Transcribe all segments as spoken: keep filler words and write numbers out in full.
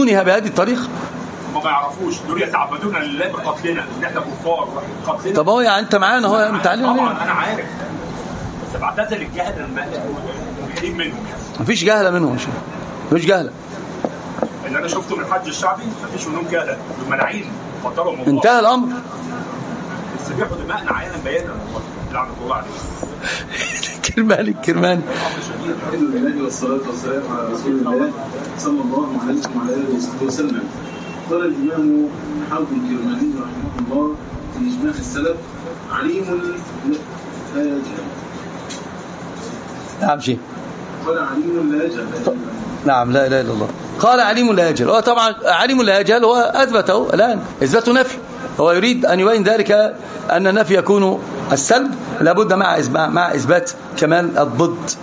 بهذه الطريقة. ما يعرفوش دول يتعبدون لله بقتلنا ان احنا كفار قتلنا. طب هو يعني انت معانا اهو انت علينا طبعا انا عارف بس بعتذر الجهل المهلين منهم يعني. مفيش جهله منهم شيء مفيش جهله. اللي انا شفته من الحج الشعبي مفيش منهم جهله الملاعين فضلوا الموضوع انتهى الامر. بس بياخدوا دماءنا عيانا بيانا لعنه الله عليه. كرماني كرماني الحمد لله والصلاه والسلام على رسول الله صلى الله عليه وعلى اله وسلم. قال الامام حافظ الكرماني رحمه الله في اجماع السلف عليم لا يجهل. نعم شيء قال عليم لا يجهل. نعم لا اله الا الله. قال عليم لا يجهل. هو طبعا عليم لا يجهل هو اثبته الان اثبات نفي. هو يريد ان يبين ذلك ان النفي يكون السلب لابد مع مع اثبات كمال الضد.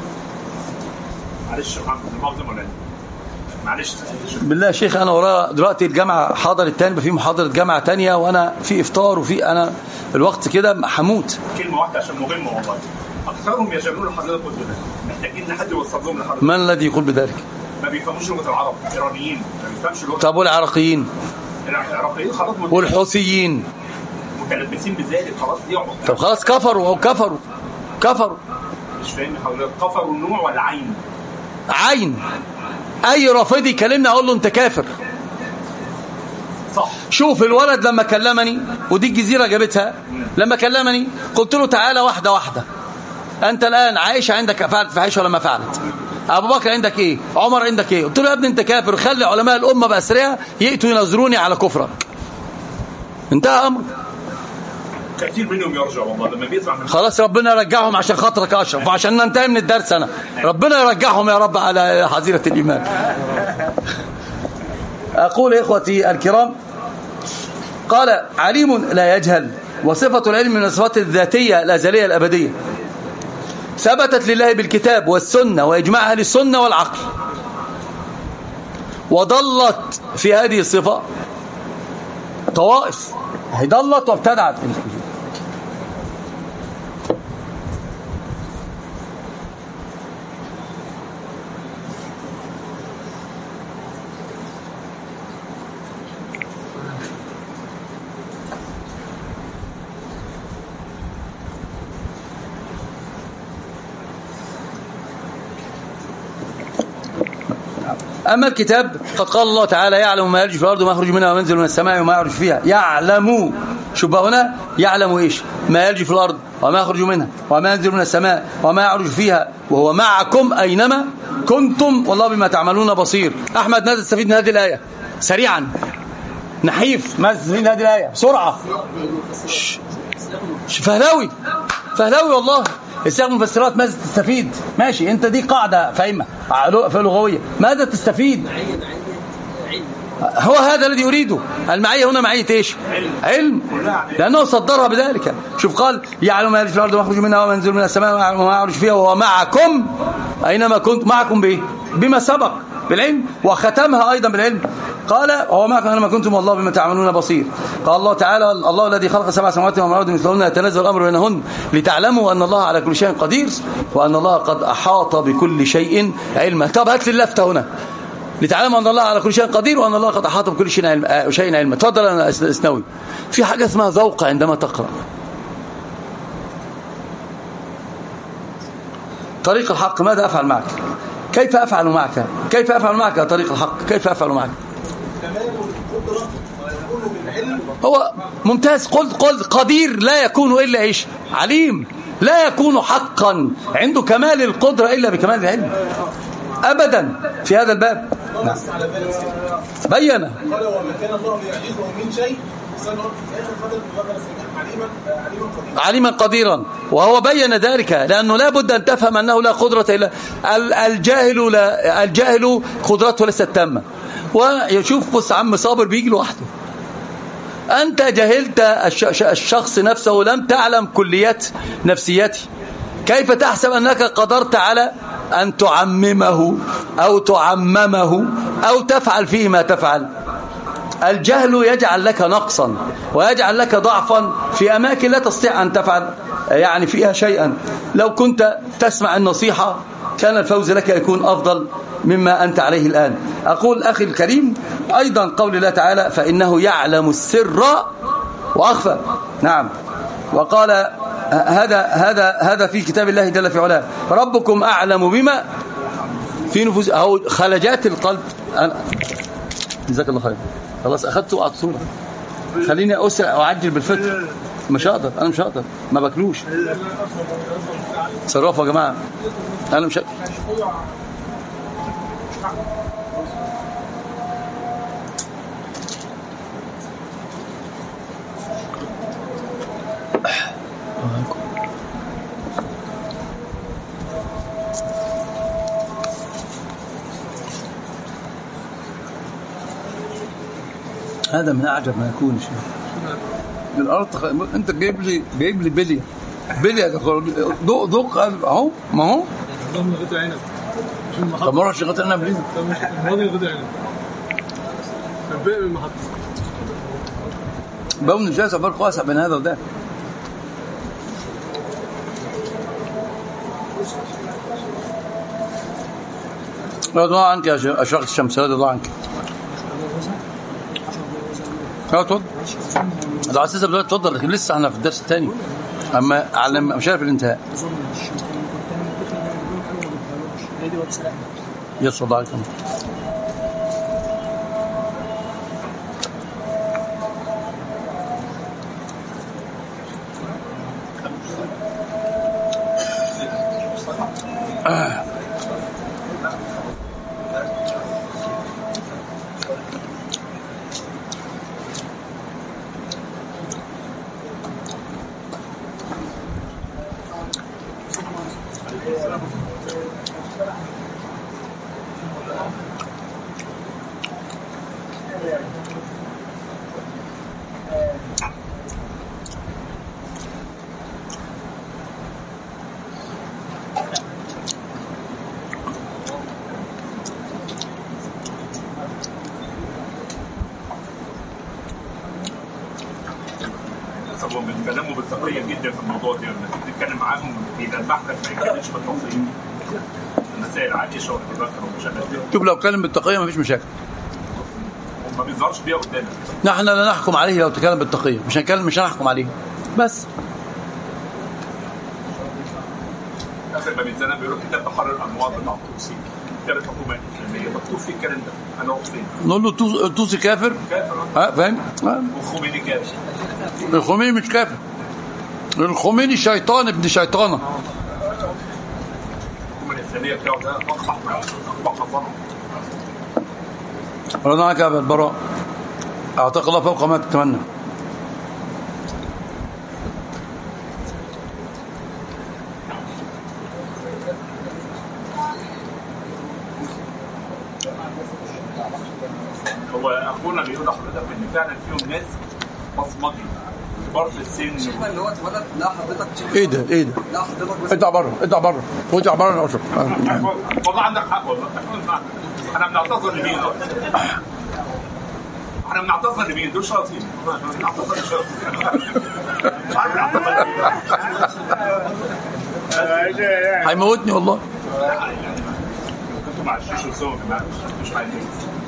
معلش يا محمد المؤاخذه مولانا معلش بالله يا شيخ انا ورايا دلوقتي الجامعه حاضر الثاني في محاضره جامعه ثانيه وانا في افطار وفي انا الوقت كده حموت. كلمه واحده عشان مهمه والله. اكثرهم يجهلون حضرتك قلت ده محتاجين حد يوصل لهم لحضرتك. من الذي يقول بذلك؟ ما بيفهموش لغه العرب ايرانيين ما بيفهمش لغه. طب والعراقيين؟ العراقيين خلاص والحوثيين متلبسين بذلك خلاص يقعدوا. طب خلاص كفروا او كفروا كفروا مش فاهم حضرتك كفروا النوع ولا عين؟ عين. اي رافضي يكلمني اقول له انت كافر. صح. شوف الولد لما كلمني ودي الجزيرة جابتها لما كلمني قلت له تعالى واحدة واحدة. انت الان عائشة عندك فعلت فحيشة ولا ما فعلت؟ ابو بكر عندك ايه؟ عمر عندك ايه؟ قلت له يا ابني انت كافر خلي علماء الامة بأسرها يأتوا ينظروني على كفرك. انتهى امر. كثير منهم يرجع والله لما بيسمع من خلاص ربنا يرجعهم عشان خاطرك يا اشرف وعشان ننتهي من الدرس. انا ربنا يرجعهم يا رب على حظيرة الايمان. اقول يا اخوتي الكرام قال عليم لا يجهل. وصفة العلم من الصفات الذاتية الازلية الابدية ثبتت لله بالكتاب والسنة واجماع اهل السنة والعقل. وضلت في هذه الصفة طوائف هي ضلت وابتدعت. أما الكتاب قد قال الله تعالى يعلم ما يلج في الأرض وما يخرج منها وما ينزل من السماء وما يعرج فيها. يعلم شوف هنا يعلم إيش؟ ما يلج في الأرض وما يخرج منها وما ينزل من السماء وما يعرج فيها وهو معكم أينما كنتم والله بما تعملون بصير. أحمد ماذا تستفيد من هذه الآية؟ سريعا نحيف ماذا تستفيد من هذه الآية؟ بسرعة. فهلاوي فهلاوي والله استخدم مفسرات. ماذا تستفيد؟ ماشي انت دي قاعدة فاهمة في لغوية. ماذا تستفيد؟ هو هذا الذي يريده. المعية هنا معية ايش؟ علم. لأنه صدرها بذلك. شوف قال يعلم ما يلج في الأرض وما يخرج منها وما ينزل من السماء وما يعرج فيها وهو معكم أينما كنت. معكم بإيه؟ بما سبق بالعلم. وختمها أيضا بالعلم قال هو معكم أينما كنتم والله بما تعملون بصير. قال الله تعالى الله الذي خلق سبع سماوات وما الأرض مثلهن يتنزل الأمر بينهن لتعلموا أن الله على كل شيء قدير وأن الله قد أحاط بكل شيء علما. طب هات لي اللفتة هنا لتعلموا أن الله على كل شيء قدير وأن الله قد أحاط بكل شيء علما. شيء علما. تفضل أنا أسنوي. في حاجة اسمها ذوق عندما تقرأ. طريق الحق ماذا أفعل معك؟ كيف أفعل معك؟ كيف أفعل معك يا طريق الحق؟ كيف أفعل معك؟ هو ممتاز. قلت قلت قدير لا يكون إلا إيش؟ عليم. لا يكون حقا عنده كمال القدرة إلا بكمال العلم أبدا في هذا الباب. نعم. بيّن عليما قديرا وهو بيّن ذلك لأنه لا بد أن تفهم أنه لا قدرة إلا الجاهل. لا الجاهل قدرته ليست تامة. ويشوف بص عم صابر بيجي لوحده. أنت جهلت الشخص نفسه ولم تعلم كليات نفسيته. كيف تحسب أنك قدرت على أن تعممه أو تعممه أو تفعل فيه ما تفعل؟ الجهل يجعل لك نقصا ويجعل لك ضعفا في أماكن لا تستطيع أن تفعل يعني فيها شيئا. لو كنت تسمع النصيحة كان الفوز لك يكون أفضل مما أنت عليه الآن. أقول أخي الكريم أيضا قول الله تعالى فإنه يعلم السر وأخفى. نعم. وقال هذا هذا هذا في كتاب الله جل في علاه ربكم أعلم بما في نفوس أو خلجات القلب. جزاك الله خير. خلاص أخذت وقعت صورة. خليني أسرع وأعجل بالفطر. مش هقدر أنا مش هقدر ما باكلوش. صرفوا يا جماعة أنا مش هقدر. هذا من أعجب ما يكون شيء. الأرض أنت جايب لي جايب لي بلية بلية ذوق ذوق أهو ما هو. طب مرة شغلت أنا بلية. الماضي غدا عنب. الباقي من المحطة. بون الجاز فرق واسع بين هذا وده. رضا عنك يا شيخ الشمس رضا عنك. لا تفضل. ده اساسا بدأت تفضل لكن لسه احنا في الدرس الثاني اما على مش عارف الانتهاء. يصل عليكم. آه. بيتكلموا بالتقية جدا في الموضوع ده لما تتكلم معاهم إذا البحث ما يتكلمش بالتفصيل المسائل عائشة والبكر ومشابه. شوف لو اتكلم بالتقية مفيش مشاكل. ما بيظهرش بيها قدامك. نحن لا نحكم عليه لو تكلم بالتقية مش هنكلم مش هنحكم عليه بس. آخر ما بيتزنى بيقولوا كتاب تحرر الأنوار بتاع الطوسي كتاب الحكومة الإسلامية مكتوب فيه الكلام ده أنا فين؟ نقول له الطوسي كافر؟ كافر اه فاهم؟ والخميني كافر. الخميني مش كافر. الخميني شيطان ابن شيطانة. الحكومة الإسلامية بتاعه ده أقبح أقبح نظام. رضا عنك يا أبا البراء. أعتقد الله فوق ما تتمنى. هو أخونا بيقول لحضرتك إن فعلا فيهم ناس بصمجي كبار في السن اللي هو اتولد لا حضرتك ايه ده ايه ده لا حضرتك اطلع بره اطلع بره اطلع بره يا اشرف. والله عندك حق والله. احنا بنعتذر لمين احنا بنعتذر لمين دول شياطين بنعتذر للشياطين. هيموتني والله. كنتوا مع الشيش وسوا يا جماعه مش عايزين.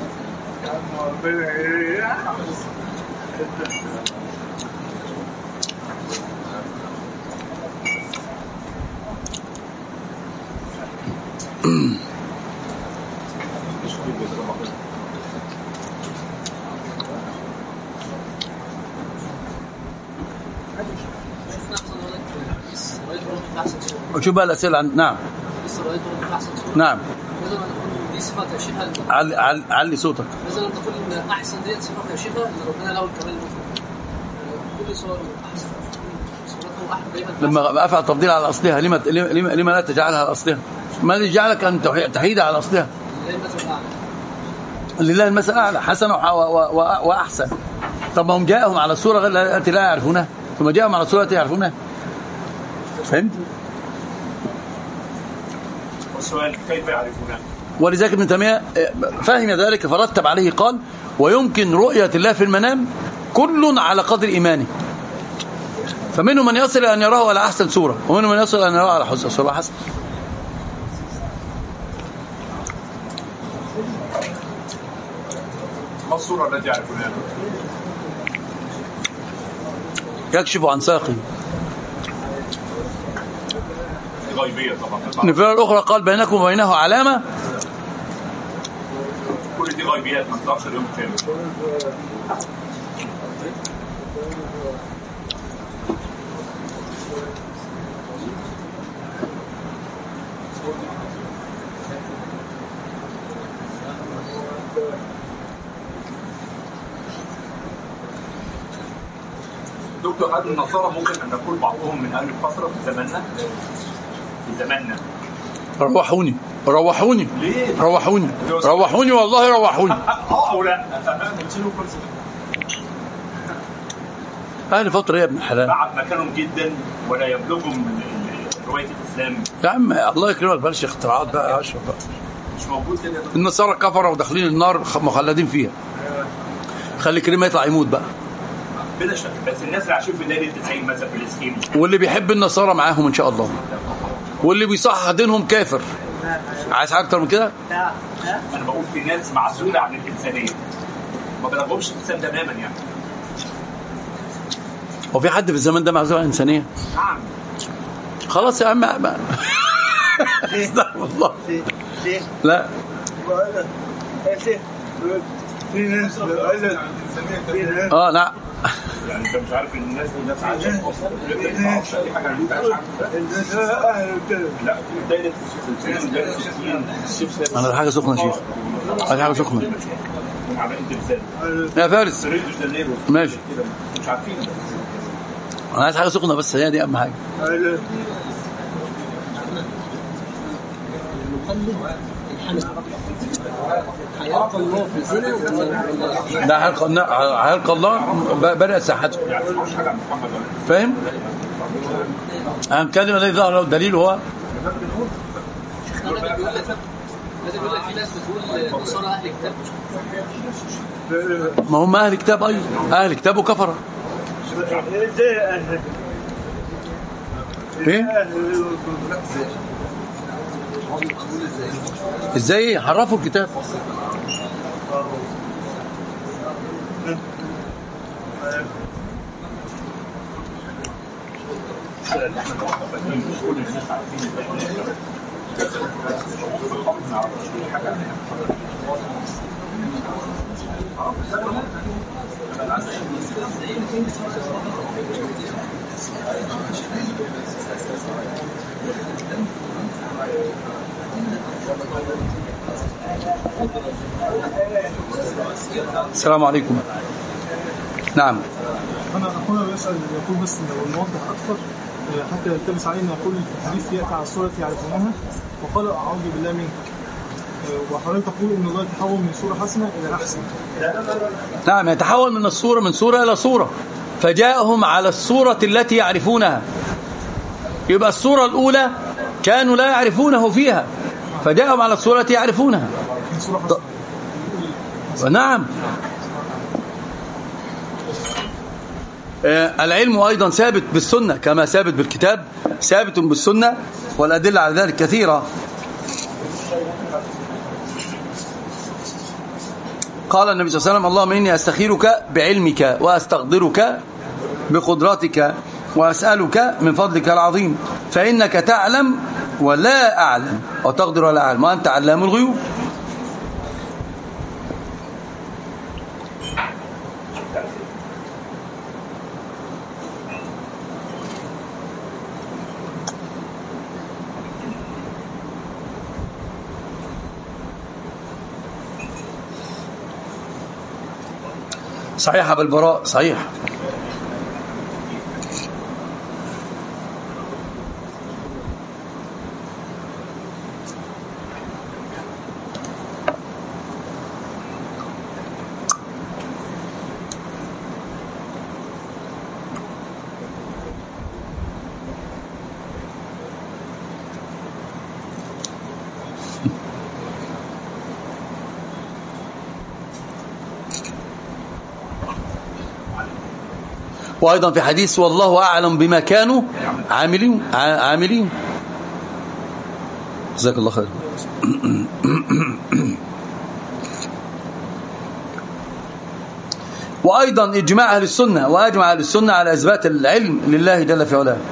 شوف بقى الأسئلة عن نعم نعم علي علي علي صوتك. مثلا تقول ان احسن ديت صفه كاشفه ان ربنا له الكمال كل صور احسن صورته احد دايما. لما افعل تفضيل على اصلها لما لما لما لا تجعلها على اصلها؟ ما الذي جعلك ان تحيدها على اصلها؟ لله المثل اعلى حسن واحسن. طب ما هم جاءهم على الصوره غير التي لا يعرفونها ثم جاءهم على الصوره التي يعرفونها. فهمت؟ والسؤال كيف يعرفونها؟ ولذلك ابن تيمية فهم ذلك فرتب عليه قال ويمكن رؤية الله في المنام كل على قدر إيمانه. فمنهم من يصل أن يراه على أحسن صورة ومنهم من يصل أن يراه على حسن صورة حسن. ما الصورة التي يعرفونها؟ يكشف عن ساقه. غيبية طبعا. النفيرة الأخرى قال بينكم وبينه علامة. كل دي غيبيات ما تطلعش اليوم كامل. دكتور، هل النصارى ممكن ان نقول بعضهم من اهل الفتره في زماننا؟ في زماننا روحوني روحوني ليه؟ روحوني روحوني والله روحوني. اه او لا؟ اهل فتره يا ابن الحلال بعد مكانهم جدا ولا يبلغهم روايه الاسلام. يا عم الله يكرمك بلاش اختراعات بقى يا اشرف بقى. مش موجود كده. النصارى كفروا وداخلين النار مخلدين فيها. خلي كريم يطلع يموت بقى بلا شك، بس الناس اللي عايشين في دايره التسعين مثلا في الاسكيم، واللي بيحب النصارى معاهم ان شاء الله، واللي بيصحح دينهم كافر. عايز حاجه اكتر من كده؟ انا بقول في ناس معزوله عن الانسانيه ما بلغهمش الانسان تماما يعني. هو في حد في الزمان ده معزول عن الانسانيه؟ نعم. خلاص يا عم استغفر الله. لا اه لا يعني انت مش عارف ان الناس دي ناس عايشه اصلا ما تعرفش اي حاجه عن لا في دايره السكين. انا حاجه سخنه يا شيخ، عايز حاجه سخنه على انت لسان يا فارس. ماشي مش عارفين. انا عايز حاجه سخنه بس، هي دي اهم حاجه. حيلقى الله في الزنا ده حلقة الله حلقة الله بدأ ساحته. فاهم؟ هنتكلم الذي ظهر له الدليل هو شيخنا النبي بيقول لك النبي بيقول لك في ناس بتقول النصارى اهل كتاب. ما هم اهل كتاب ايضا، اهل كتاب وكفره. ايه؟ ازاي حرفوا الكتاب؟ السلام عليكم. نعم. أنا أخونا بيسأل يقول بس لو نوضح أكثر حتى يلتبس علينا، يقول في الحديث يأتي على الصورة يعرفونها وقال أعوذ بالله منك، وحضرتك تقول إن الله يتحول من صورة حسنة إلى أحسن. نعم، يتحول من الصورة من صورة إلى صورة، فجاءهم على الصورة التي يعرفونها. يبقى الصورة الأولى كانوا لا يعرفونه فيها، فجاءهم على الصورة التي يعرفونها. نعم. العلم أيضا ثابت بالسنة كما ثابت بالكتاب، ثابت بالسنة، والأدلة على ذلك كثيرة. قال النبي صلى الله عليه وسلم: اللهم إني أستخيرك بعلمك وأستقدرك بقدرتك وأسألك من فضلك العظيم، فإنك تعلم ولا أعلم وتقدر ولا أعلم وأنت علام الغيوب. صحيح أبا البراء، صحيح. وأيضا في حديث: والله أعلم بما كانوا عاملين عاملين جزاك الله خير. وأيضا إجماع أهل السنة، وأجمع أهل السنة على إثبات العلم لله جل في علاه.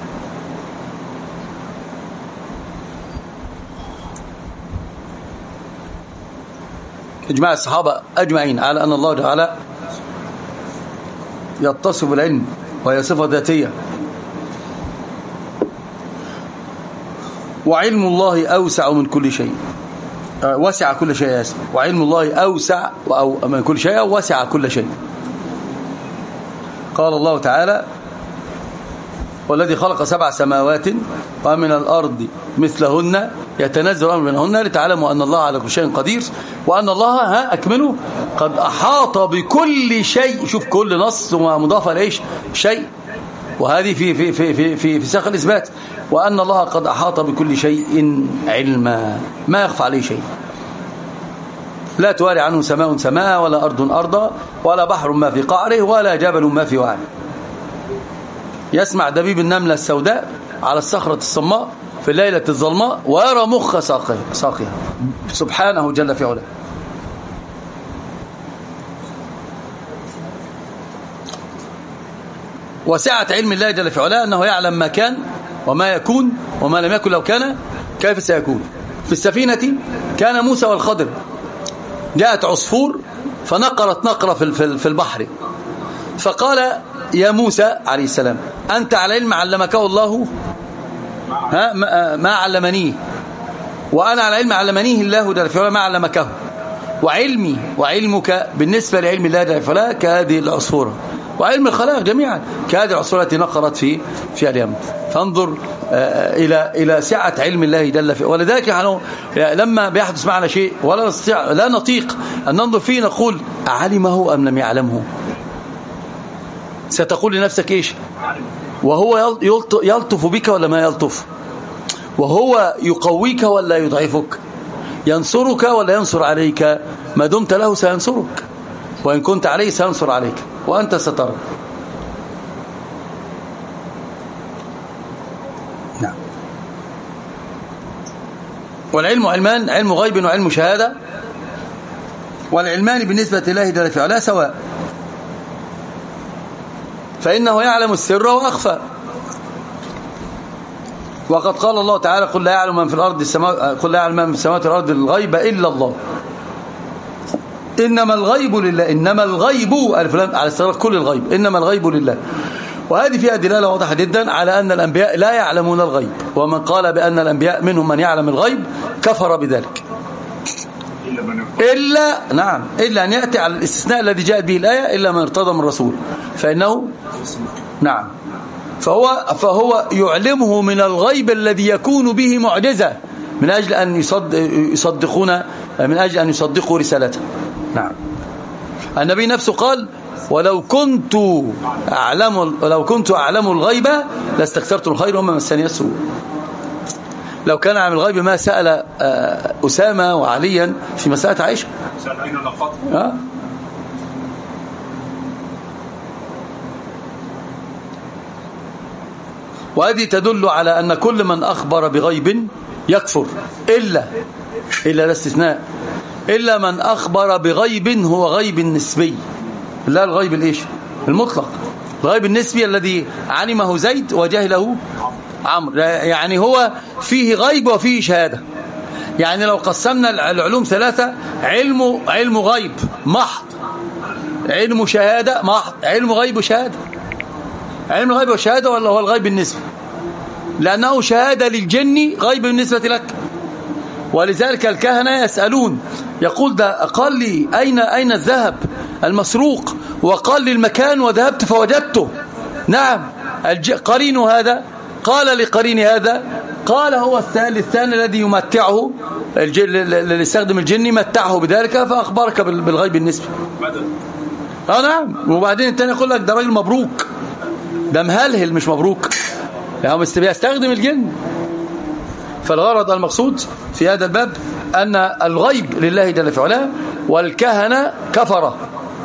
إجماع الصحابة أجمعين على أن الله تعالى يتصف بالعلم وهي صفة ذاتية، وعلم الله أوسع من كل شيء، وسع كل شيء ياسر. وعلم الله أوسع أو من كل شيء وسع كل شيء. قال الله تعالى: والذي خلق سبع سماوات ومن الأرض مثلهن يتنزل الأمر بينهن لتعلموا أن الله على كل شيء قدير وأن الله ها أكمله قد أحاط بكل شيء. شوف كل نص ومضافة لإيش شيء، وهذه في في في في في, في سياق الإثبات. وأن الله قد أحاط بكل شيء علما، ما يخفى عليه شيء، لا تواري عنه سماء سماء ولا أرض أرضا ولا بحر ما في قعره ولا جبل ما في وعره. يسمع دبيب النملة السوداء على الصخرة الصماء في الليلة الظلماء ويرى مخ ساقها سبحانه جل في علاه. وسعة علم الله جل في علاه أنه يعلم ما كان وما يكون وما لم يكن لو كان كيف سيكون. في السفينة كان موسى والخضر، جاءت عصفور فنقرت نقرة في البحر، فقال يا موسى عليه السلام أنت على علم علمكه الله ها ما علمنيه، وأنا على علم علمنيه الله جل في علاه ما علمكه، وعلمي وعلمك بالنسبة لعلم الله جل في علاه كهذه العصفورة، وعلم الخلائق جميعا كهذه العصفورة التي نقرت في في اليم. فانظر إلى إلى سعة علم الله جل في. ولذلك نحن لما بيحدث معنا شيء ولا نستطيع لا نطيق أن ننظر فيه نقول أعلمه أم لم يعلمه؟ ستقول لنفسك إيش؟ وهو يلطف بك ولا ما يلطف؟ وهو يقويك ولا يضعفك؟ ينصرك ولا ينصر عليك؟ ما دمت له سينصرك، وإن كنت عليه سينصر عليك، وأنت سترى. نعم. والعلم علمان، علم غيب وعلم شهادة، والعلمان بالنسبة لله جل في علاه سواء، فإنه يعلم السر وأخفى. وقد قال الله تعالى قل لا يعلم من في الأرض السماوات قل لا يعلم من في السماوات والأرض الغيب إلا الله، إنما الغيب لله، إنما الغيب على استغراق كل الغيب، إنما الغيب لله. وهذه فيها دلالة واضحة جدا على أن الأنبياء لا يعلمون الغيب، ومن قال بأن الأنبياء منهم من يعلم الغيب كفر بذلك، إلا نعم إلا أن يأتي على الاستثناء الذي جاءت به الآية إلا من ارتضى من الرسول فإنه نعم فهو فهو يعلمه من الغيب الذي يكون به معجزة من أجل أن يصدقون من أجل أن يصدقوا رسالته. نعم. النبي نفسه قال ولو كنت أعلم لو كنت أعلم الغيب لاستكثرت الخير وما مسني السوء. لو كان عن الغيب ما سأل أسامة وعليا في مسألة عائشة. أه؟ وهذه تدل على أن كل من أخبر بغيب يكفر إلا إلا الاستثناء إلا من أخبر بغيب هو غيب نسبي، لا الغيب الإيش المطلق. الغيب النسبي الذي علمه زيد وجهله عمرو، يعني هو فيه غيب وفيه شهادة. يعني لو قسمنا العلوم ثلاثة، علم علم غيب محض، علم شهادة محض، علم غيب وشهادة. علم الغيب وشهادة ولا هو الغيب النسبي؟ لأنه شهادة للجن غيب بالنسبة لك. ولذلك الكهنة يسألون، يقول ده قال لي أين أين الذهب المسروق، وقال لي المكان وذهبت فوجدته. نعم. قرين هذا قال لقرين هذا قال هو الثاني الثاني الذي يمتعه اللي يستخدم الجن يمتعه بذلك فأخبرك بالغيب النسبي. اه نعم. وبعدين الثاني يقول لك ده راجل مبروك، ده مهلهل مش مبروك، يعني بيستخدم الجن. فالغرض المقصود في هذا الباب أن الغيب لله جل في علاه، والكهنة كفرة.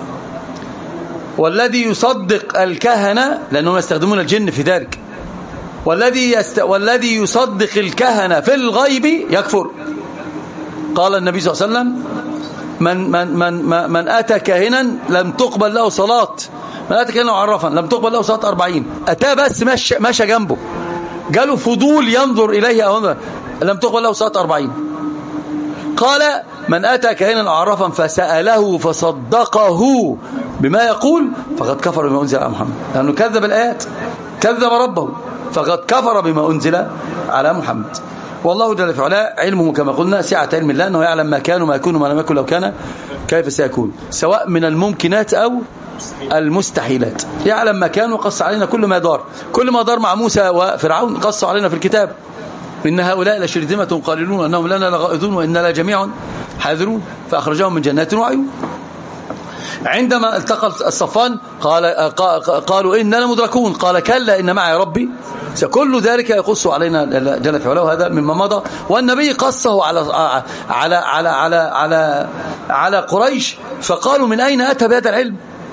والذي يصدق الكهنة لأنهم يستخدمون الجن في ذلك، والذي يست... والذي يصدق الكهنة في الغيب يكفر. قال النبي صلى الله عليه وسلم من من من من اتى كاهنا لم تقبل له صلاه، من اتى كاهنا عرفا لم تقبل له صلاه أربعين. اتاه بس مشى مشى جنبه، جاله فضول ينظر اليه او لم تقبل له صلاه أربعين. قال من اتى كاهنا عرفا فساله فصدقه بما يقول فقد كفر بما انزل على محمد، لانه كذب الايات، كذب ربه، فقد كفر بما انزل على محمد. والله جل في علاه علمه كما قلنا سعة علم الله، أنه يعلم ما كان وما يكون وما لم يكن لو كان كيف سيكون، سواء من الممكنات أو المستحيلات. يعلم ما كان وقص علينا كل ما دار، كل ما دار مع موسى وفرعون قص علينا في الكتاب. إن هؤلاء لشرذمة قليلون أنهم لنا لغائظون وإنا لجميع حاذرون فأخرجهم من جنات وعيون. عندما التقى الصفان قال قالوا إننا مدركون، قال كلا إن معي ربي، كل ذلك يقص علينا جل في علاه، وهذا مما مضى. والنبي قصه على على على على على على قريش، فقالوا من أين أتى بهذا العلم؟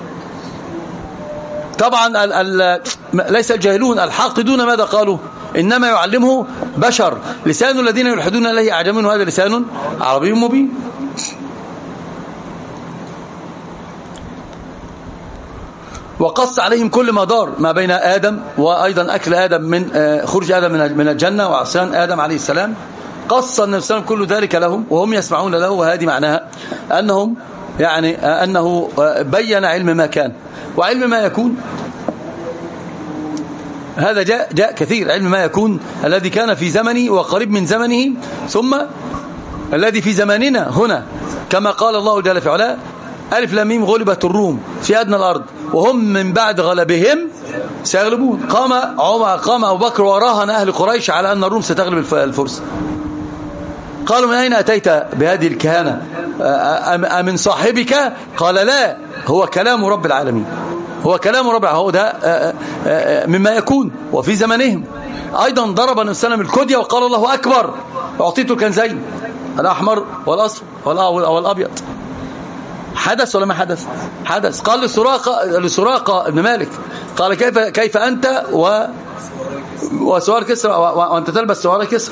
طبعا ال ال ليس الجاهلون الحاقدون ماذا قالوا؟ إنما يعلمه بشر، لسان الذين يلحدون إليه أعجمي وهذا لسان عربي مبين. وقص عليهم كل ما دار ما بين آدم وأيضا أكل آدم من خروج آدم من الجنة وعصيان آدم عليه السلام. قص النبي صلى الله عليه وسلم كل ذلك لهم وهم يسمعون له، وهذه معناها أنهم يعني أنه بين علم ما كان وعلم ما يكون. هذا جاء جاء كثير، علم ما يكون الذي كان في زمنه وقريب من زمنه، ثم الذي في زماننا هنا، كما قال الله جل في علاه ألف لام ميم غلبت الروم في أدنى الأرض وهم من بعد غلبهم سيغلبون. قام عمر قام أبو بكر وراهن أهل قريش على أن الروم ستغلب الفرس. قالوا من أين أتيت بهذه الكهانة؟ أمن صاحبك؟ قال لا، هو كلام رب العالمين، هو كلام رب العالمين، هو ده مما يكون. وفي زمنهم أيضا ضرب النبي صلى الله عليه وسلم الكدية وقال الله أكبر، أعطيته الكنزين الأحمر والأصفر والأبيض. حدث ولا ما حدث؟ حدث. قال لسراقة لسراقة ابن مالك قال كيف كيف أنت و وسوار كسرى وأنت تلبس سوار كسرى؟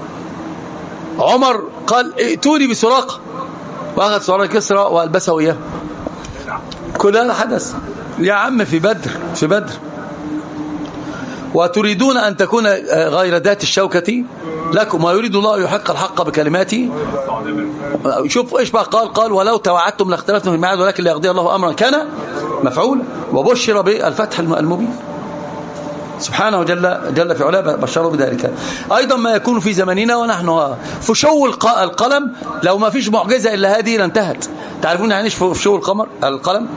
عمر قال ائتوني بسراقة، وأخذ سوار كسرى وألبسه إياه. كل هذا حدث يا عم في بدر، في بدر. وتريدون أن تكون غير ذات الشوكة لكم ويريد الله يحق الحق بكلماته. شوف إيش بقى قال قال ولو توعدتم لاختلفتم في الميعاد ولكن ليقضي الله أمرا كان مفعولا وبشر بالفتح المبين. سبحانه جل جل في علاه بشروا بذلك. أيضا ما يكون في زماننا ونحن فشو القلم، لو ما فيش معجزة إلا هذه لانتهت. تعرفون يعني ايش فشو القمر القلم؟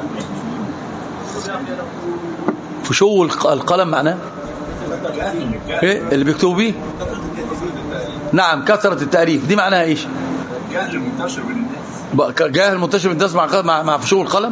فشو القلم معناه ايه اللي بيكتبوا بيه؟ نعم كثرة التأليف، دي معناها ايش؟ جهل منتشر بين الناس، جهل منتشر بين الناس مع مع, مع فشو القلم.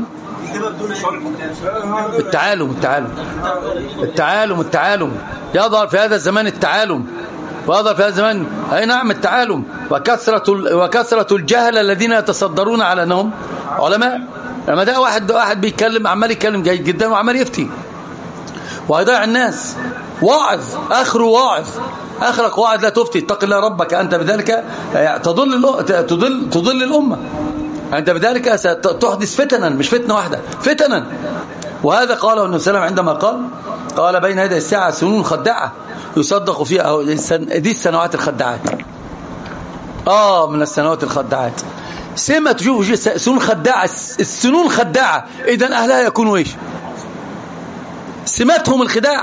التعالم التعالم التعالم التعالم يظهر في هذا الزمان، التعالم ويظهر في هذا الزمان اي نعم التعالم وكثرة وكثرة الجهل الذين يتصدرون على انهم علماء. لما ده واحد واحد بيتكلم عمال يتكلم جيد جدا وعمال يفتي وهيضيع الناس. واعظ اخره واعظ، اخرك واعظ لا تفتي، اتق الله ربك انت بذلك تضل تضل تضل الامه، انت بذلك ستحدث فتنا، مش فتنه واحده، فتنا. وهذا قاله النبي صلى الله عليه وسلم عندما قال قال بين يدي الساعه سنون خداعه يصدق فيها، دي السنوات الخداعات، اه من السنوات الخداعات. سمة تشوفوا سنون خداعه، السنون خداعه، اذا اهلها يكونوا ايش؟ سمتهم الخداع.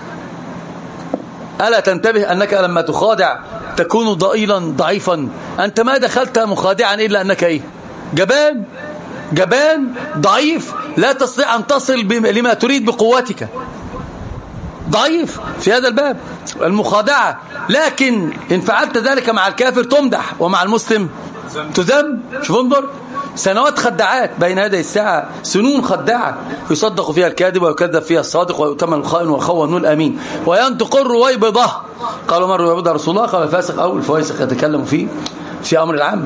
ألا تنتبه أنك لما تخادع تكون ضئيلا ضعيفا؟ أنت ما دخلت مخادعا إلا أنك إيه؟ جبان، جبان ضعيف، لا تستطيع أن تصل لما تريد بقوتك، ضعيف في هذا الباب المخادعة. لكن إن فعلت ذلك مع الكافر تمدح ومع المسلم تذم. شوف انظر، سنوات خداعات بين يدي الساعة، سنون خداعة يصدق فيها الكاذب ويكذب فيها الصادق ويؤتمن الخائن ويخون الأمين وينطق الرويبضة. قالوا من الرويبضة رسول الله؟ قال الفاسق أو الفواسق يتكلم فيه في أمر العام.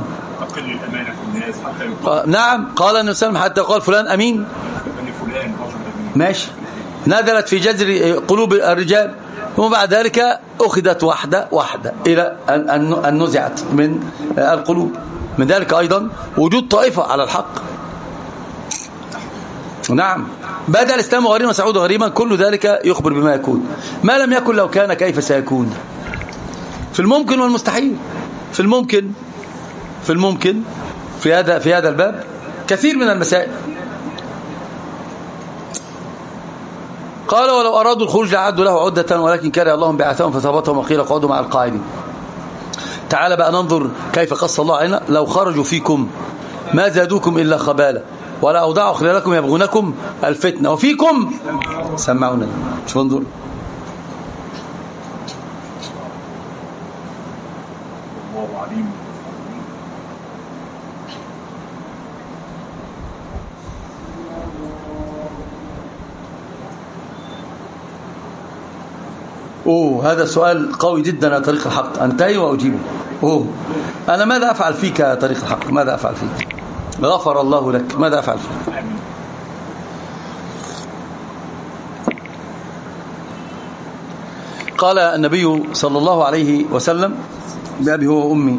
نعم قال النبي صلى الله عليه وسلم حتى قال فلان أمين، ماشي، نزلت في جذر قلوب الرجال، وبعد ذلك أخذت واحدة واحدة إلى أن نزعت من القلوب. من ذلك أيضا وجود طائفة على الحق. نعم، بدأ الإسلام غريبا وسيعود غريبا، كل ذلك يخبر بما يكون. ما لم يكن لو كان كيف سيكون؟ في الممكن والمستحيل. في الممكن في الممكن في هذا في هذا الباب كثير من المسائل. قال ولو أرادوا الخروج لعدوا له عدة ولكن كره الله بعثهم فثبتهم وقيل اقعدوا مع القاعدين. تعال بقى ننظر كيف قص الله علينا. لو خرجوا فيكم ما زادوكم إلا خبالة ولا أوضعوا خلالكم يبغونكم الفتنة وفيكم سمعونا. شوف انظر الله عليم. أوه هذا سؤال قوي جدا يا طريق الحق، أنتهي وأجيبه. أوه أنا ماذا أفعل فيك يا طريق الحق؟ ماذا أفعل فيك؟ غفر الله لك، ماذا أفعل فيك؟ قال النبي صلى الله عليه وسلم بأبي هو وأمي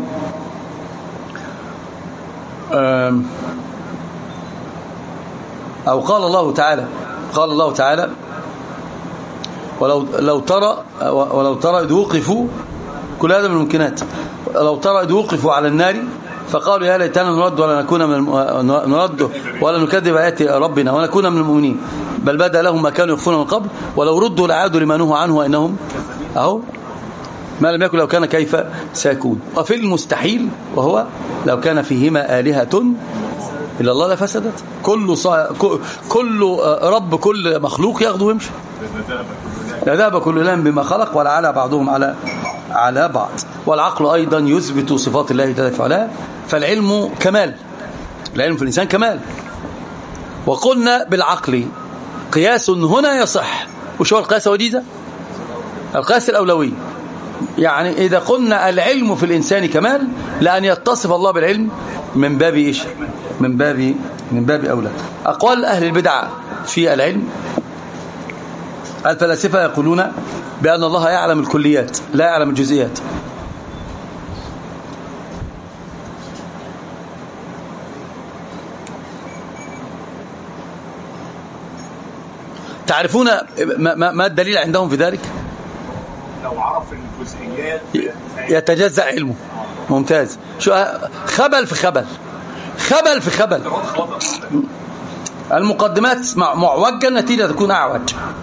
أو قال الله تعالى قال الله تعالى ولو لو ترى ولو ترى إذ وقفوا، كل هذا من الممكنات، لو ترى إذ وقفوا على النار فقالوا يا ليتنا نرد ولا نكون من نرد ولا نكذب آيات ربنا ونكون من المؤمنين بل بدا لهم ما كانوا يخفون من قبل ولو ردوا لعادوا لما نهوا عنه وإنهم أهو ما لم يكن لو كان كيف سيكون. وفي المستحيل وهو لو كان فيهما آلهة إلا الله لفسدت. كل صا... كل رب كل مخلوق ياخذ ويمشي، لذهب كل إله بما خلق ولا على بعضهم على على بعض. والعقل أيضا يثبت صفات الله جل وعلا، فالعلم كمال، العلم في الإنسان كمال. وقلنا بالعقل قياس هنا يصح. وش هو القياس وجيزة؟ القياس الأولوي. يعني إذا قلنا العلم في الإنسان كمال لأن يتصف الله بالعلم من باب إيش؟ من باب من باب أولى. أقوال أهل البدع في العلم، الفلاسفة يقولون بأن الله يعلم الكليات لا يعلم الجزئيات. تعرفون ما, ما الدليل عندهم في ذلك؟ لو عرف الجزئيات يتجزأ علمه. ممتاز. شو خبل في خبل خبل في خبل. المقدمات معوجة النتيجة تكون أعوج.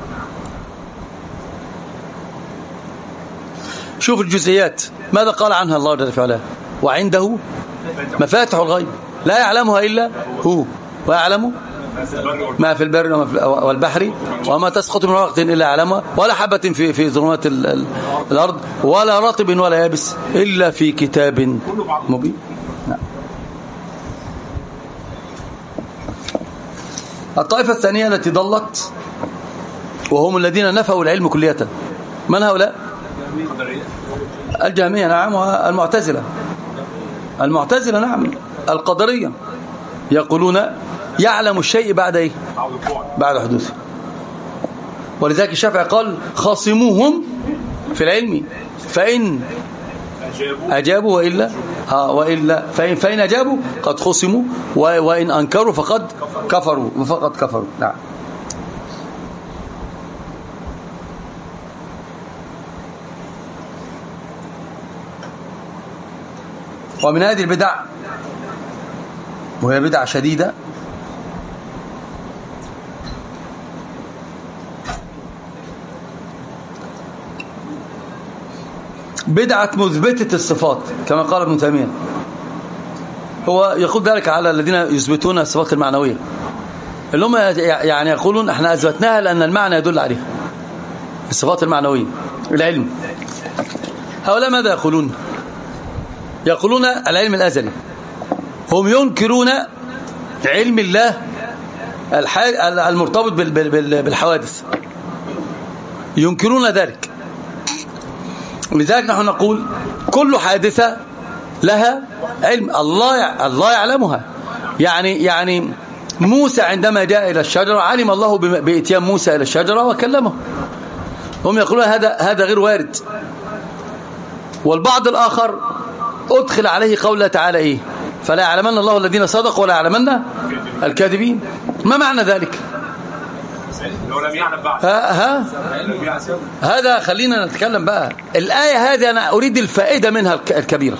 شوف الجزئيات ماذا قال عنها الله جل وعلا؟ وعنده مفاتح الغيب لا يعلمها إلا هو ويعلم ما في البر والبحر وما تسقط من ورقة إلا يعلمها ولا حبة في في ظلمات الأرض ولا رطب ولا يابس إلا في كتاب مبين. نعم. الطائفة الثانية التي ضلت وهم الذين نفوا العلم كلية. من هؤلاء؟ الجهمية نعم، والمعتزلة. المعتزلة نعم، القدرية يقولون يعلم الشيء بعد ايه؟ بعد حدوثه. ولذلك الشافعي قال خاصموهم في العلم فإن أجابوا وإلا آه وإلا فإن, فإن أجابوا قد خصموا وإن أنكروا فقد كفروا وفقد كفروا. نعم. ومن هذه البدع وهي بدعة شديدة بدعة مثبتة الصفات كما قال ابن تيمية. هو يقول ذلك على الذين يثبتون الصفات المعنوية اللي هم يعني يقولون احنا أثبتناها لأن المعنى يدل عليها، الصفات المعنوية العلم. هؤلاء ماذا يقولون؟ يقولون العلم الأزلي. هم ينكرون علم الله المرتبط بالحوادث، ينكرون ذلك. ولذلك نحن نقول كل حادثة لها علم الله الله يعلمها. يعني يعني موسى عندما جاء إلى الشجرة علم الله بإتيان موسى إلى الشجرة وكلمه. هم يقولون هذا هذا غير وارد. والبعض الآخر أدخل عليه قوله تعالى إيه؟ فلا يعلمن الله الذين صدقوا ولا يعلمن الكاذبين. ما معنى ذلك؟ لو لم يعلم بعد. ها ها هذا خلينا نتكلم بقى. الآية هذه أنا أريد الفائدة منها الكبيرة.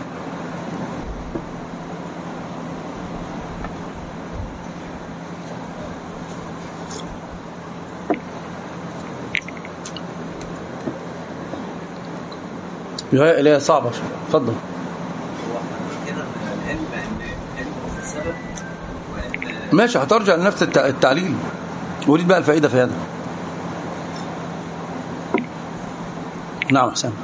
لا صعبة. اتفضل. ماشي هترجع لنفس التعليل. أريد بقى الفائدة في هذا. نعم حسام.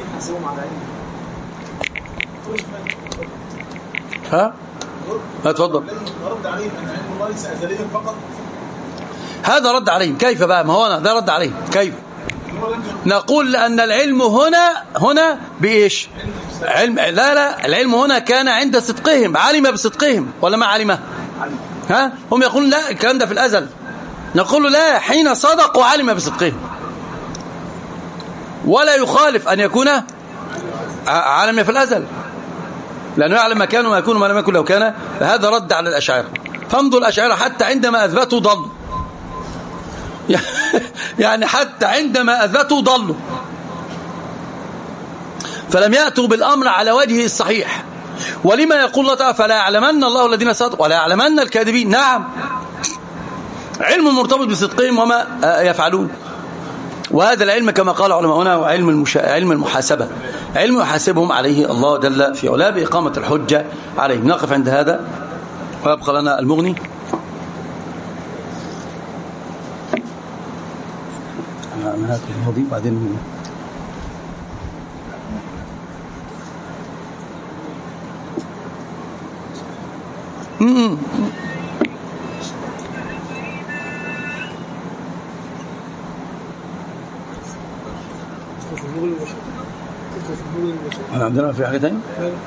ها اتفضل. هذا رد عليهم. كيف بقى؟ ما هو أنا ده رد عليهم. كيف؟ نقول أن العلم هنا هنا بإيش؟ علم. لا لا العلم هنا كان عند صدقهم. علم بصدقهم ولا ما علمه؟ ها هم يقولون لا الكلام ده في الأزل. نقول لا حين صدقوا علم بصدقهم. ولا يخالف أن يكون عالم في الأزل لأنه يعلم ما كان وما يكون وما لم يكن لو كان. هذا رد على الأشاعرة. فانظر الأشاعرة حتى عندما أثبتوا ضلوا. يعني حتى عندما أثبتوا ضلوا فلم يأتوا بالأمر على وجهه الصحيح. ولما يقول الله تعالى فلا يعلمن الله الذين صدقوا ولا يعلمن الكاذبين. نعم علم مرتبط بصدقهم وما يفعلون. وهذا العلم كما قال علماؤنا علم المشا... علم المحاسبة. علم يحاسبهم عليه الله جل في علاه بإقامة الحجة عليهم. نقف عند هذا ويبقى لنا المغني. أنا هاكل الماضي بعدين امم أنا عندنا في حاجة تانية؟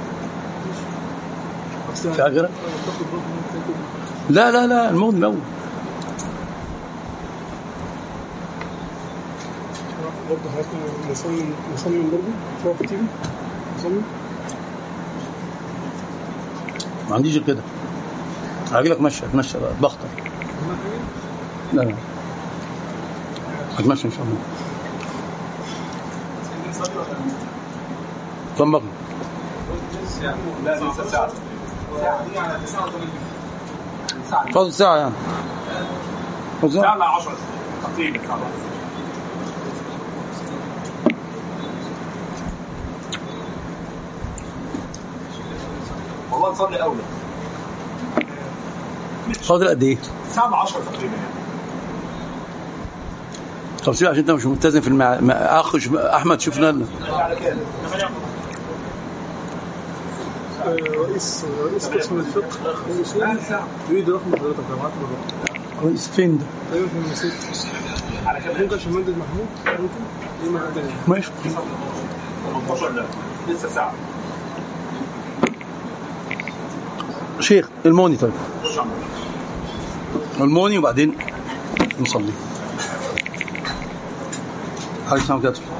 في حاجة غيرها؟ لا لا لا المغني الأول. برضه حضرتك مصمم مصمم برضه شوف كتير مصمم. ما عنديش كده. هاجي لك مشي اتمشى بقى بخطر. لا لا اتمشى ان شاء الله. كم بقى؟ لا لسه ساعة. فاضل ساعة يعني. ساعة لا عشرة تقريبا. والله نصلي أولى. فاضل قد إيه؟ ساعة عشرة تقريبا. طب سيبها عشان أنت مش ملتزم في المع... أخ أحمد شوف لنا. رئيس رئيس قسم الفقه والأصول يريد رقم حضرتك جماعة الرقم. رئيس فين ده؟ أيوة في المسجد. على كده ممكن عشان مهندس محمود ممكن إيه معاك تاني؟ ماشي. ثمانية عشر لسه ساعة. شيخ الموني طيب. الموني وبعدين نصلي. عليك السلام عليكم.